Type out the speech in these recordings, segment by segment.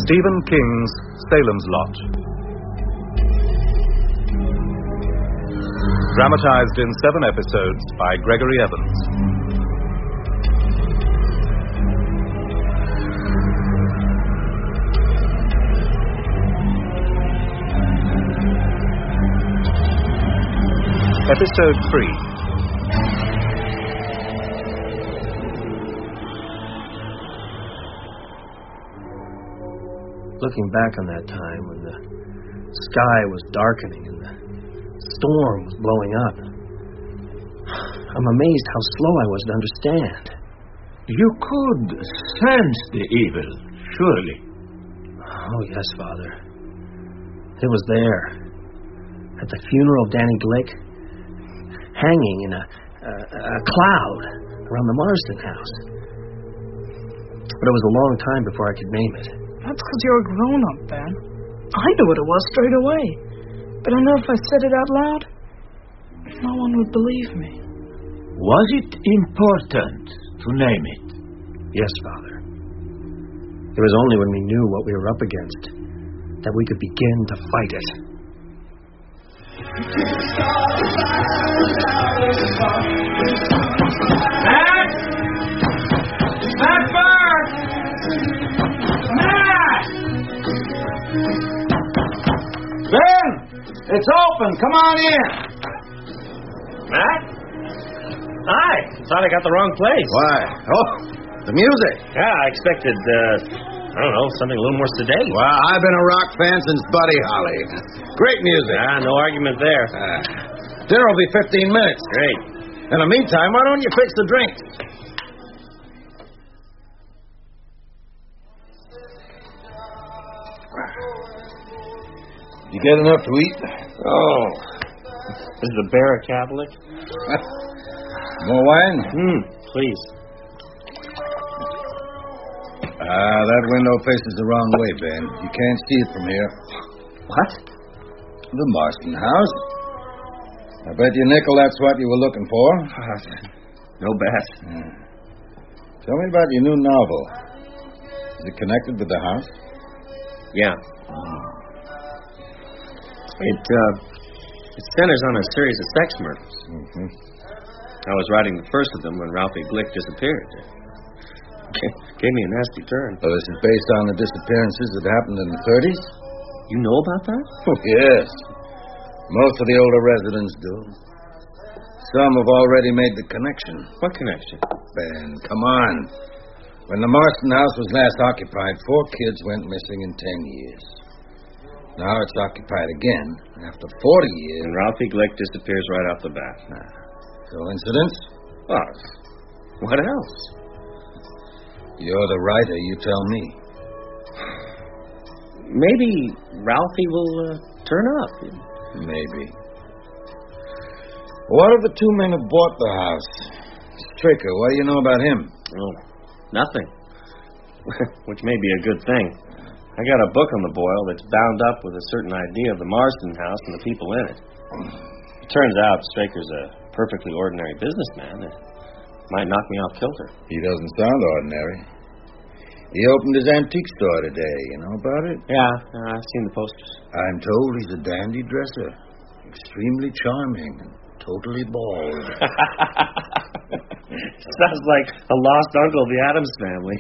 Stephen King's Salem's Lot. Dramatized in 7 episodes by Gregory Evans. Episode 3. Looking back on that time when the sky was darkening and the storm was blowing up, I'm amazed how slow I was to understand. You could sense the evil, surely. Oh, yes, Father. It was there, at the funeral of Danny Glick, hanging in a cloud around the Marsden house. But it was a long time before I could name it. That's because you're a grown-up, Ben. I knew what it was straight away. But I know if I said it out loud, no one would believe me. Was it important to name it? Yes, Father. It was only when we knew what we were up against that we could begin to fight it. Matt! Matt Burke! Matt! Ben! It's open. Come on in. Matt? Hi. Thought I got the wrong place. Why? Oh, the music. Yeah, I expected, I don't know, something a little more sedate. Well, I've been a rock fan since Buddy Holly. Great music. No argument there. Dinner will be 15 minutes. Great. In the meantime, why don't you fix the drinks? You get enough to eat? Oh. Is the bear a Catholic? More wine? Please. That window faces the wrong way, Ben. You can't see it from here. What? The Marsden house. I bet you nickel that's what you were looking for. No bet. Tell me about your new novel. Is it connected with the house? Yeah. It centers on a series of sex murders. I was writing the first of them when Ralphie Glick disappeared. Gave me a nasty turn. So this is based on the disappearances that happened in the 30s? You know about that? Oh, yes. Most of the older residents do. Some have already made the connection. What connection? Ben, come on. When the Marsden house was last occupied, 4 kids went missing in 10 years. Now it's occupied again after 40 years. And Ralphie Glick disappears right off the bat. Coincidence? What? What else? You're the writer, you tell me. Maybe Ralphie will turn up. Maybe. What of the 2 men who bought the house? Straker, what do you know about him? Oh, nothing. Which may be a good thing. I got a book on the boil that's bound up with a certain idea of the Marsden house and the people in it. It turns out Straker's a perfectly ordinary businessman. It might knock me off kilter. He doesn't sound ordinary. He opened his antique store today. You know about it? Yeah, I've seen the posters. I'm told he's a dandy dresser. Extremely charming and totally bald. Sounds like a lost uncle of the Addams family.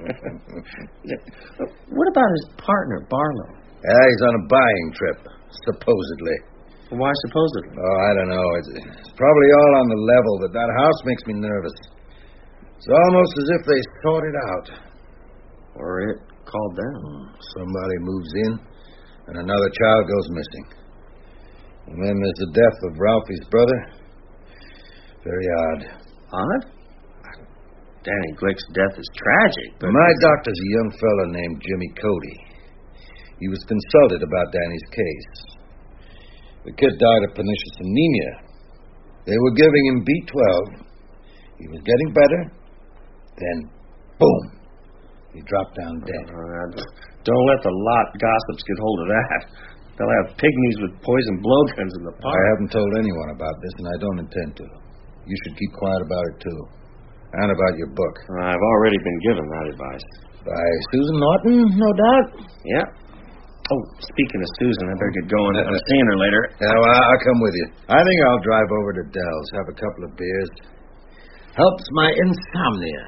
What about his partner, Barlow? Yeah, he's on a buying trip, supposedly. Why supposedly? Oh, I don't know. It's probably all on the level, but that house makes me nervous. It's almost as if they sought it out. Or it called down. Somebody moves in, and another child goes missing. And then there's the death of Ralphie's brother. Very odd. Odd? Danny Glick's death is tragic, but... My doctor's a young fellow named Jimmy Cody. He was consulted about Danny's case. The kid died of pernicious anemia. They were giving him B12. He was getting better. Then, boom, he dropped down dead. Don't let the lot gossips get hold of that. They'll have pygmies with poison blowguns in the park. I haven't told anyone about this, and I don't intend to. You should keep quiet about it, too. And about your book. I've already been given that advice. By Susan Norton, no doubt? Yeah. Oh, speaking of Susan, I better get going. I'm seeing her later. Yeah, well, I'll come with you. I think I'll drive over to Dell's, have a couple of beers. Helps my insomnia.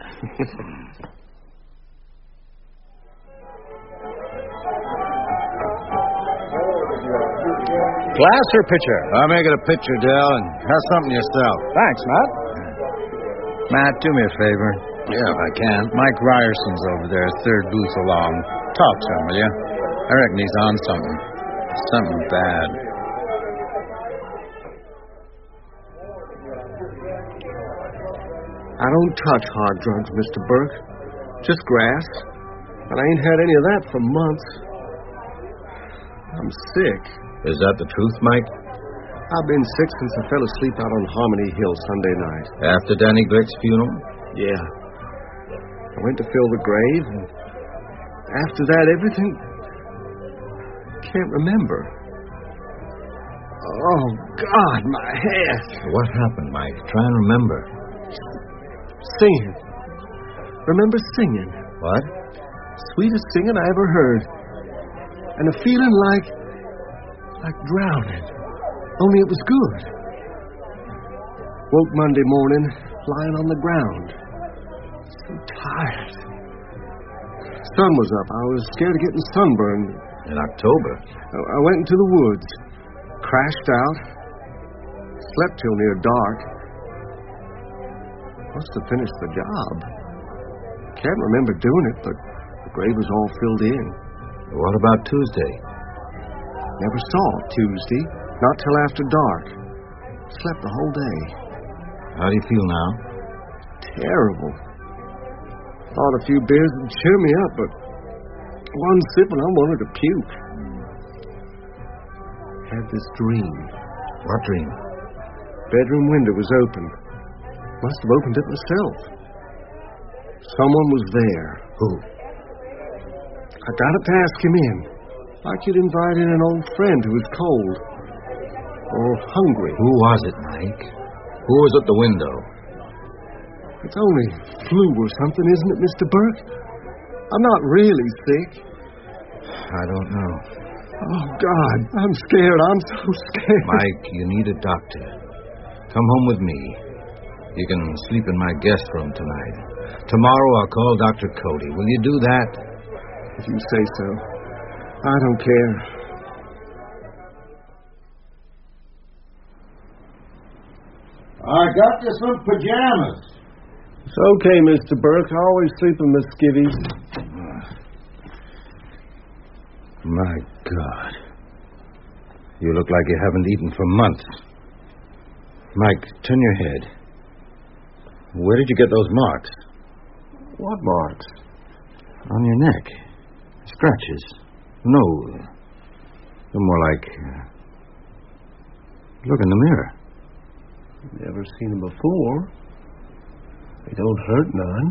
Glass or pitcher? I'll make it a pitcher, Dell, and have something yourself. Thanks, Matt. Matt, do me a favor. Yeah, if I can. Mike Ryerson's over there, third booth along. Talk to him, will you? I reckon he's on something. Something bad. I don't touch hard drugs, Mr. Burke. Just grass. And I ain't had any of that for months. I'm sick. Is that the truth, Mike? I've been sick since I fell asleep out on Harmony Hill Sunday night. After Danny Glick's funeral? Yeah. I went to fill the grave, and after that, everything... Can't remember. Oh, God, my head. What happened, Mike? Try and remember. Singing. Remember singing. What? Sweetest singing I ever heard. And a feeling like drowning. Only it was good. Woke Monday morning, lying on the ground. So tired. Sun was up. I was scared of getting sunburned. In October? I went into the woods. Crashed out. Slept till near dark. Must have finished the job. Can't remember doing it, but the grave was all filled in. What about Tuesday? Never saw Tuesday. Not till after dark. Slept the whole day. How do you feel now? Terrible. Thought a few beers would cheer me up, but one sip and I wanted to puke. Had this dream. What dream? Bedroom window was open. Must have opened it myself. Someone was there. Who? I got up to ask him in. Like you'd invite in an old friend who was cold. Or hungry. Who was it, Mike? Who was at the window? It's only flu or something, isn't it, Mr. Burke? I'm not really sick. I don't know. Oh, God, I'm scared. I'm so scared. Mike, you need a doctor. Come home with me. You can sleep in my guest room tonight. Tomorrow I'll call Dr. Cody. Will you do that? If you say so. I don't care. I got you some pajamas. It's okay, Mr. Burke. I always sleep in my skivvies. My God. You look like you haven't eaten for months. Mike, turn your head. Where did you get those marks? What marks? On your neck. Scratches. No. They're more like... Look in the mirror. Never seen them before. They don't hurt none.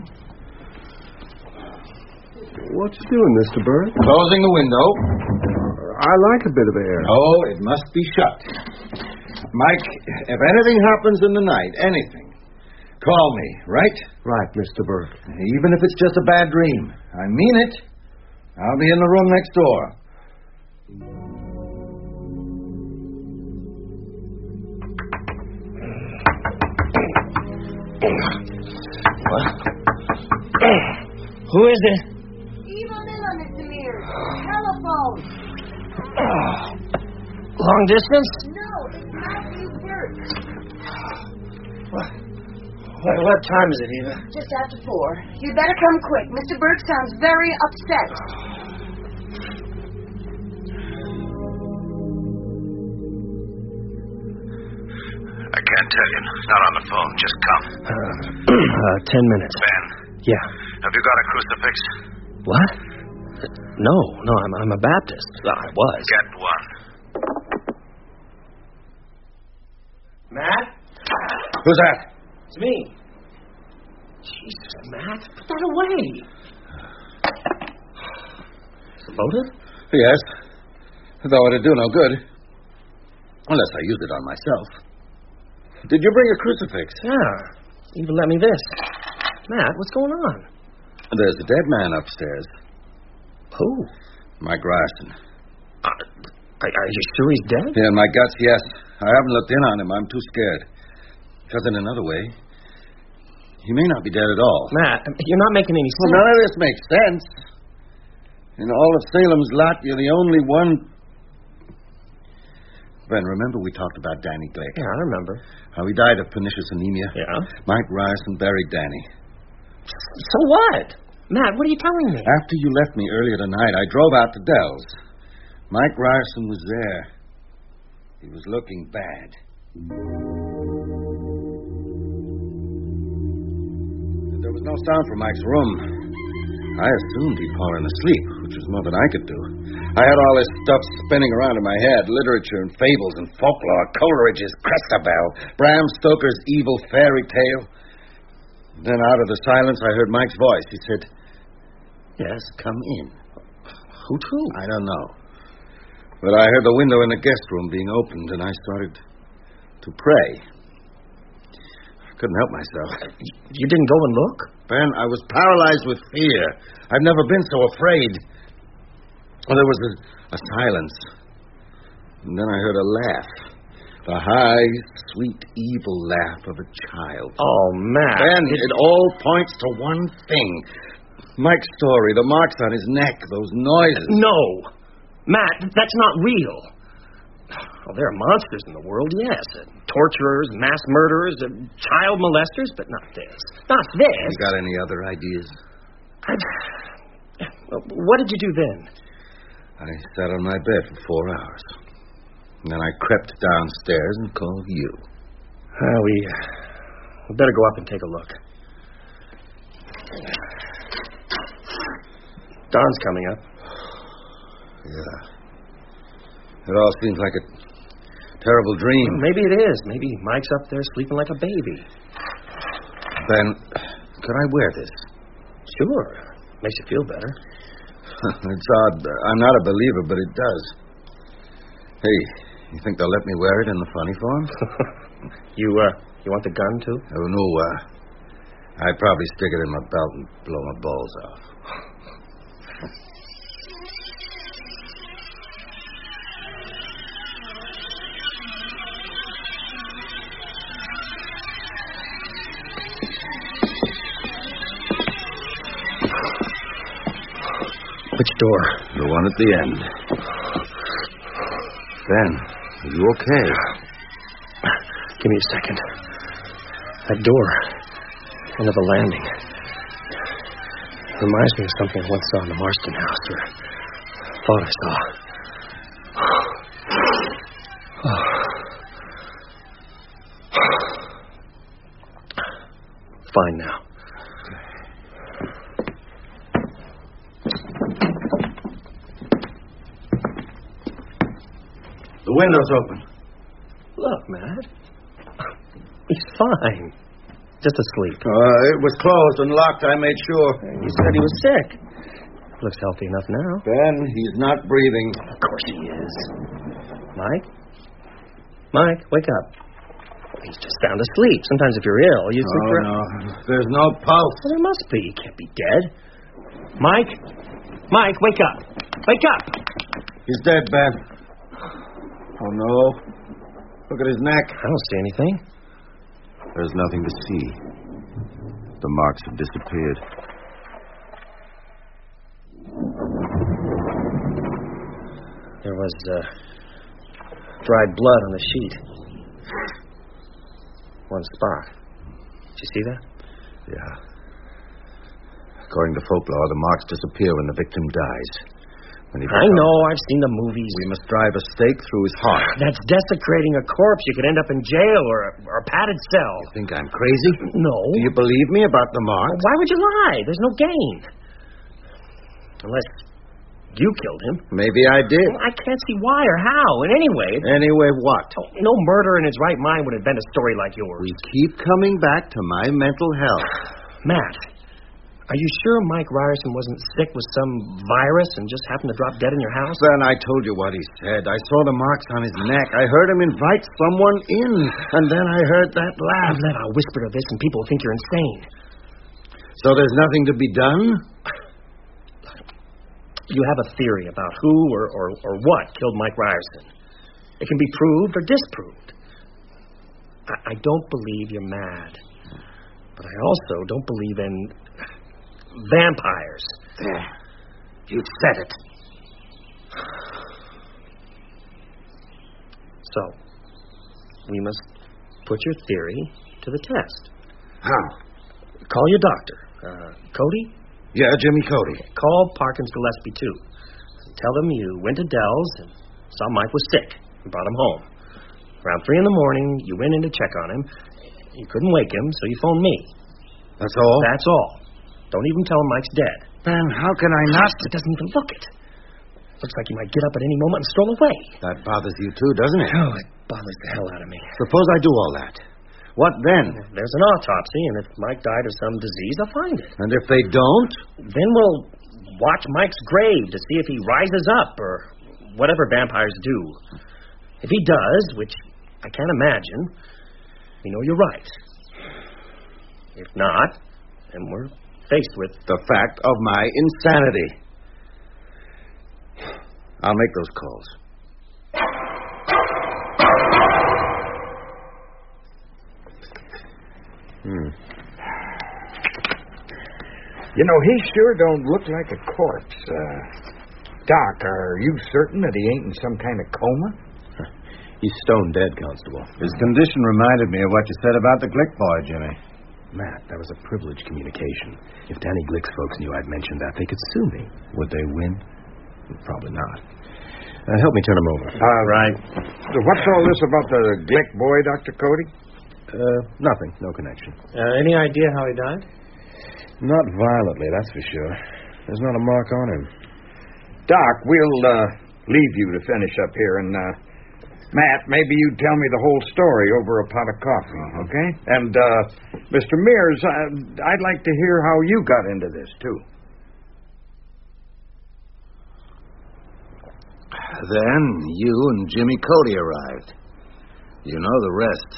What you doing, Mr. Burke? Closing the window. I like a bit of air. Oh, it must be shut. Mike, if anything happens in the night, anything, call me, right? Right, Mr. Burke. Even if it's just a bad dream. I mean it. I'll be in the room next door. Who is it? Eva Miller, Mr. Mears. Telephone. Long distance? No, it's Matthew Burke. What time is it, Eva? Just after 4. You'd better come quick. Mr. Burke sounds very upset. I can't tell you. Not on the phone. Just come. 10 minutes. Ben. Yeah. Have you got a crucifix? What? No, I'm a Baptist. I was. Get one. Matt? Who's that? It's me. Jesus, Matt, put that away. Loaded? Yes. Though it'd do no good. Unless I used it on myself. Did you bring a crucifix? Yeah. Even let me this. Matt, what's going on? There's a dead man upstairs. Who? Mike Ryerson. Are you sure he's dead? Yeah, in my guts, yes. I haven't looked in on him. I'm too scared. Because in another way, he may not be dead at all. Matt, you're not making any sense. Well, none of this makes sense. In all of Salem's lot, you're the only one... Ben, remember we talked about Danny Glick? Yeah, I remember. How he died of pernicious anemia? Yeah. Mike Ryerson buried Danny. So what? Matt, what are you telling me? After you left me earlier tonight, I drove out to Dell's. Mike Ryerson was there. He was looking bad. There was no sound from Mike's room. I assumed he'd fallen asleep, which was more than I could do. I had all this stuff spinning around in my head, literature and fables and folklore, Coleridge's Christabel, Bram Stoker's evil fairy tale. Then out of the silence, I heard Mike's voice. He said, "Yes, come in." Who to? I don't know. But I heard the window in the guest room being opened, and I started to pray. I couldn't help myself. You didn't go and look? Ben, I was paralyzed with fear. I've never been so afraid. Well, there was a silence. And then I heard a laugh. The high, sweet, evil laugh of a child. Oh, Matt. Ben, it all points to one thing. Mike's story, the marks on his neck, those noises. No. Matt, that's not real. Well, there are monsters in the world, yes. Torturers, mass murderers, child molesters, but not this. Not this. You got any other ideas? What did you do then? I sat on my bed for 4 hours. And then I crept downstairs and called you. We better go up and take a look. Dawn's coming up. Yeah. It all seems like a terrible dream. Maybe it is. Maybe Mike's up there sleeping like a baby. Ben, could I wear this? Sure. Makes you feel better. It's odd. I'm not a believer, but it does. Hey, you think they'll let me wear it in the funny form? You want the gun, too? Oh, no. I'd probably stick it in my belt and blow my balls off. Which door? The one at the end. Ben, are you okay? Give me a second. That door, end of the landing, reminds me of something I once saw in the Marston house, or thought I saw. Fine now. The window's open. Look, Matt. He's fine. Just asleep. It was closed and locked, I made sure. He said he was sick. Looks healthy enough now. Ben, he's not breathing. Of course he is. Mike? Mike, wake up. He's just sound asleep. Sometimes if you're ill, you sleep for... No. There's no pulse. Well, there must be. He can't be dead. Mike? Mike, wake up. Wake up. He's dead, Ben. Oh, no. Look at his neck. I don't see anything. There's nothing to see. The marks have disappeared. There was dried blood on the sheet. One spot. Did you see that? Yeah. According to folklore, the marks disappear when the victim dies. I know, I've seen the movies. We must drive a stake through his heart. That's desecrating a corpse. You could end up in jail or a padded cell. You think I'm crazy? No. Do you believe me about the marks? Why would you lie? There's no gain. Unless you killed him. Maybe I did. Well, I can't see why or how. In any way. Anyway, what? No murderer in his right mind would invent a story like yours. We keep coming back to my mental health. Matt, are you sure Mike Ryerson wasn't sick with some virus and just happened to drop dead in your house? Then I told you what he said. I saw the marks on his neck. I heard him invite someone in. And then I heard that laugh. Let out whisper of this and people think you're insane. So there's nothing to be done? You have a theory about who or what killed Mike Ryerson. It can be proved or disproved. I don't believe you're mad. But I also don't believe in vampires. There. You said it. So, we must put your theory to the test. How? Call your doctor. Cody? Yeah, Jimmy Cody. Call Parkins Gillespie, too. Tell them you went to Dell's and saw Mike was sick and brought him home. Around 3 in the morning, you went in to check on him. You couldn't wake him, so you phoned me. That's all? That's all. Don't even tell him Mike's dead. Ben, how can I not? It doesn't even look it. Looks like he might get up at any moment and stroll away. That bothers you too, doesn't it? Oh, it bothers the hell out of me. Suppose I do all that. What then? There's an autopsy, and if Mike died of some disease, I'll find it. And if they don't? Then we'll watch Mike's grave to see if he rises up or whatever vampires do. If he does, which I can't imagine, we know you're right. If not, then we're faced with the fact of my insanity. I'll make those calls. You know, he sure don't look like a corpse. Doc, are you certain that he ain't in some kind of coma? He's stone dead, Constable. His condition reminded me of what you said about the Glick boy, Jimmy. Matt, that was a privileged communication. If Danny Glick's folks knew I'd mentioned that, they could sue me. Would they win? Probably not. Help me turn him over. Right. So what's all this about the Glick boy, Dr. Cody? Nothing. No connection. Any idea how he died? Not violently, that's for sure. There's not a mark on him. Doc, we'll leave you to finish up here, and Matt, maybe you tell me the whole story over a pot of coffee, okay? And Mr. Mears, I'd like to hear how you got into this, too. Then you and Jimmy Cody arrived. You know the rest.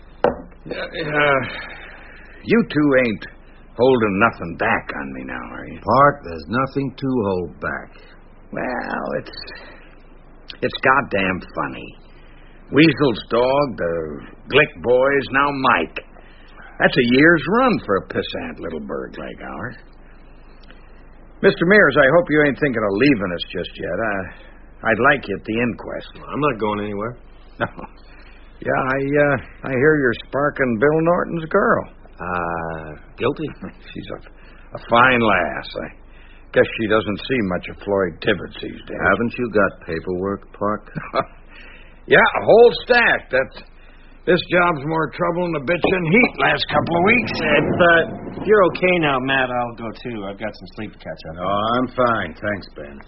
You two ain't holding nothing back on me now, are you? Park, there's nothing to hold back. Well, it's goddamn funny. Weasel's dog, the Glick boys, now Mike. That's a year's run for a pissant little burg like ours. Mr. Mears, I hope you ain't thinking of leaving us just yet. I'd like you at the inquest. I'm not going anywhere. No. Yeah, I hear you're sparking Bill Norton's girl. Guilty? She's a fine lass. I guess she doesn't see much of Floyd Tibbetts these days. Haven't you got paperwork, Park? Yeah, a whole stack. This job's more trouble than a bitch in heat last couple of weeks. If you're okay now, Matt, I'll go too. I've got some sleep to catch up. Oh, I'm fine. Thanks, Ben.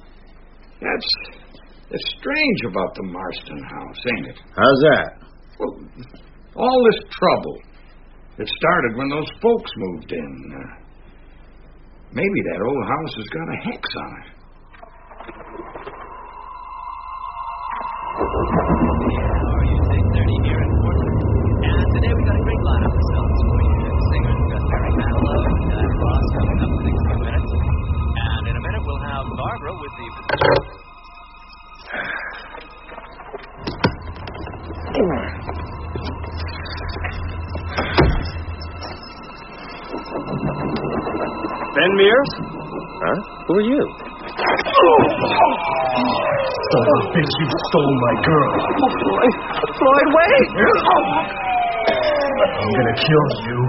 It's strange about the Marston house, ain't it? How's that? Well, all this trouble, it started when those folks moved in. Maybe that old house has got a hex on it. How are you? 6:30 here in Portland. And today we got a great lineup of songs for you. Singers, we've got Mary Manilow and Diana Ross coming up in the next few minutes. And in a minute we'll have Barbara with the... Ben Mears? Huh? Who are you? Son of a bitch, you stole my girl. Floyd, wait! I'm gonna kill you.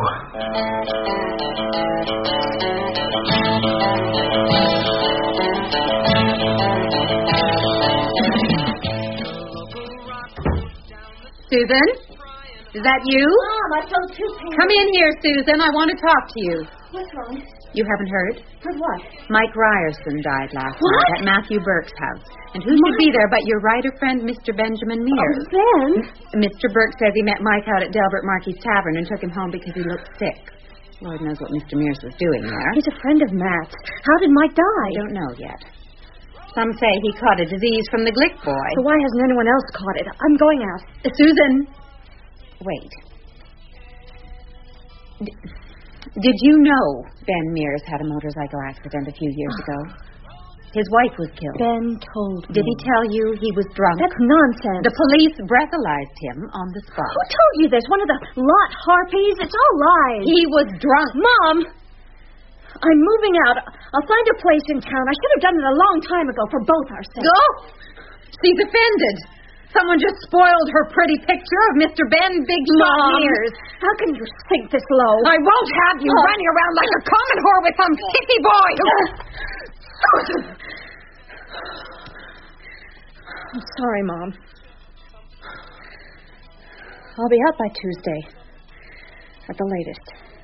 Susan? Is that you? Mom, I told two parents. Come in here, Susan. I want to talk to you. What's wrong? You haven't heard? Heard what? Mike Ryerson died last What? night at Matthew Burke's house. And who should be there but your writer friend, Mr. Benjamin Mears? Oh, Ben? Mr. Burke says he met Mike out at Delbert Markey's Tavern and took him home because he looked sick. Lord knows what Mr. Mears was doing there. He's a friend of Matt's. How did Mike die? I don't know yet. Some say he caught a disease from the Glick boy. So why hasn't anyone else caught it? I'm going out. Susan! Wait. Did you know Ben Mears had a motorcycle accident a few years ago? His wife was killed. Ben told me. Did he tell you he was drunk? That's nonsense. The police breathalyzed him on the spot. Who told you this? One of the lot harpies? It's all lies. He was drunk. Mom! I'm moving out. I'll find a place in town. I should have done it a long time ago for both our sakes. Go! She's offended. Someone just spoiled her pretty picture of Mr. Ben Big Shot Mears. How can you sink this low? I won't have you running around like a common whore with some sissy boy. I'm sorry, Mom. I'll be out by Tuesday. At the latest.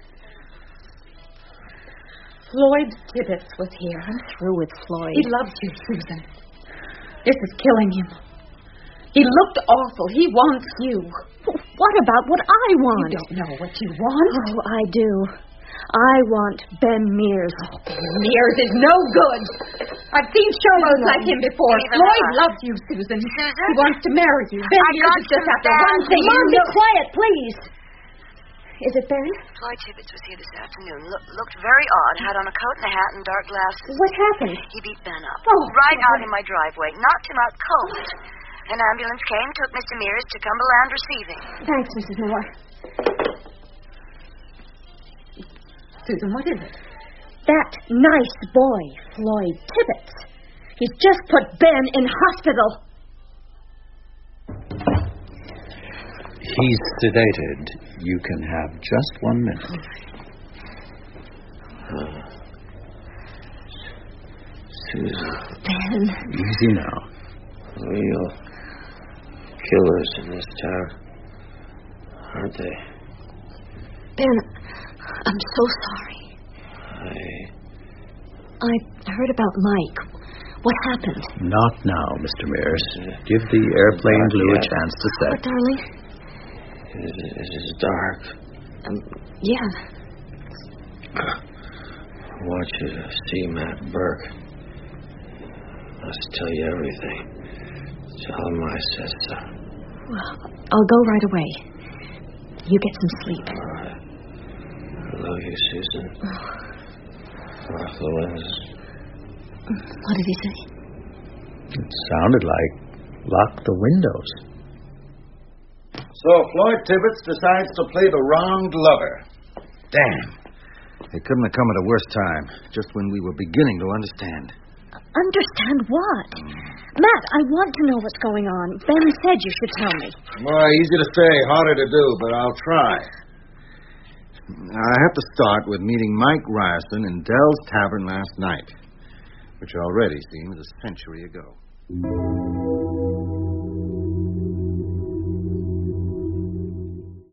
Floyd Tibbetts was here. I'm through with Floyd. He loves you, Susan. This is killing him. He looked awful. He wants you. What about what I want? You don't know what you want. Oh, I do. I want Ben Mears. Oh, Ben Mears is no good. I've seen showboats like him before. Floyd loves you, Susan. He wants to marry you. Ben Mears is just after one thing. Mom, be quiet, please. Is it Ben? Floyd Tibbetts was here this afternoon. Looked very odd. Had on a coat and a hat and dark glasses. What happened? He beat Ben up. Oh, right out in my driveway. Knocked him out cold. An ambulance came, took Mr. Mears to Cumberland Receiving. Thanks, Mrs. Moore. Susan, what is it? That nice boy, Floyd Tibbetts. He's just put Ben in hospital. He's sedated. You can have just 1 minute. Susan. Ben. Easy now. Real killers in this town, aren't they? Ben, I'm so sorry. I heard about Mike. What happened? Not now, Mr. Mears. Give the airplane glue a chance to set. What, darling? It is dark. Yeah. I want you to see Matt Burke. I must tell you everything. Tell him I said so. Well, I'll go right away. You get some sleep. All right. I love you, Susan. Affluence. What did he say? It sounded like lock the windows. So Floyd Tibbetts decides to play the wronged lover. Damn. It couldn't have come at a worse time, just when we were beginning to understand. Understand what? Matt, I want to know what's going on. Ben said you should tell me. Boy, easy to say, harder to do, but I'll try. I have to start with meeting Mike Ryerson in Dell's Tavern last night, which already seems a century ago.